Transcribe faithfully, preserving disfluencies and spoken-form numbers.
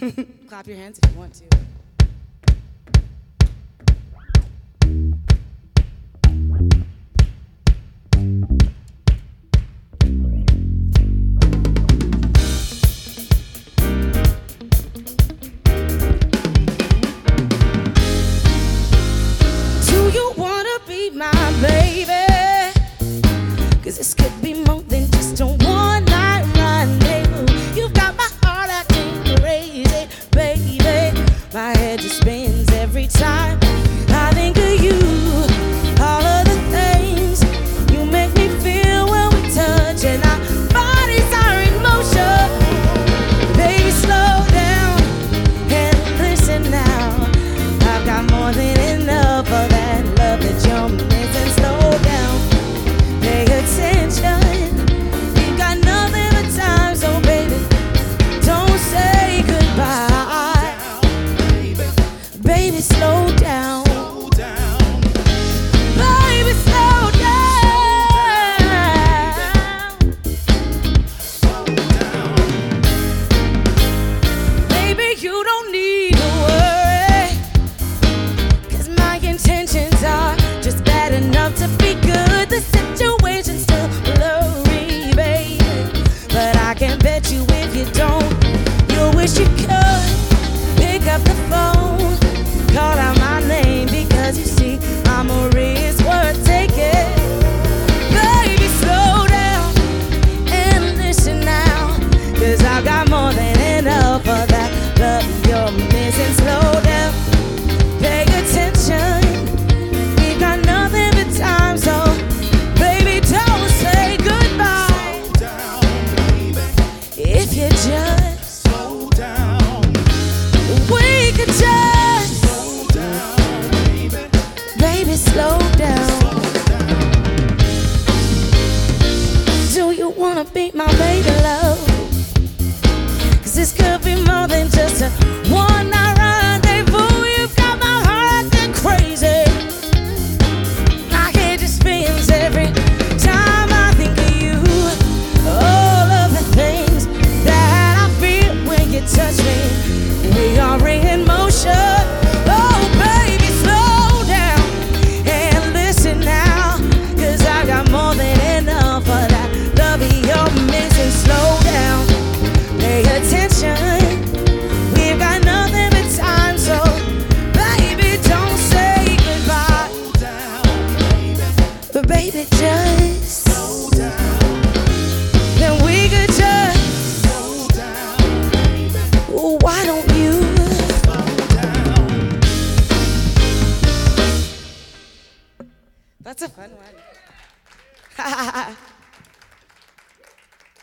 Clap your hands if you want to. My baby, 'cause this could be more than just a one night rendezvous. You've got my heart acting crazy, baby. My head just spins every time I think of you. All of the things you make me feel when we touch, and our bodies are in motion. Baby, slow down and listen now. I've got more than enough of that love that you're missing. Slow down, pay attention. We've got nothing but time, so baby, don't say goodbye. Baby, slow down. Baby, slow down. Baby, you don't need to worry, 'cause my intentions are just bad enough to be good. The situation's still blurry, baby, but I can bet you if you don't, you'll wish you could pick up the phone, call out my name, because you see I'm a risk worth taking. Baby, slow down and listen now, 'cause I've got more than enough of that love you're missing. Slow down, pay attention. We've got nothing but time, so baby, don't say goodbye. If you just slow down, we could just slow down, baby. Baby, slow down. Do you wanna be my baby love? 'Cause this could be more than just a one night rendezvous. You've got my heart acting crazy. My head just spins every time I think of you. All of the things that I feel when you touch me, we are in motion. Oh baby, slow down and listen now, 'cause I got more than enough of that love you're missing. Slow down, pay attention. We've got nothing but time, so baby, don't say goodbye. But baby, just slow down. Then we could just slow down, baby. Why don't you slow down? That's a fun one.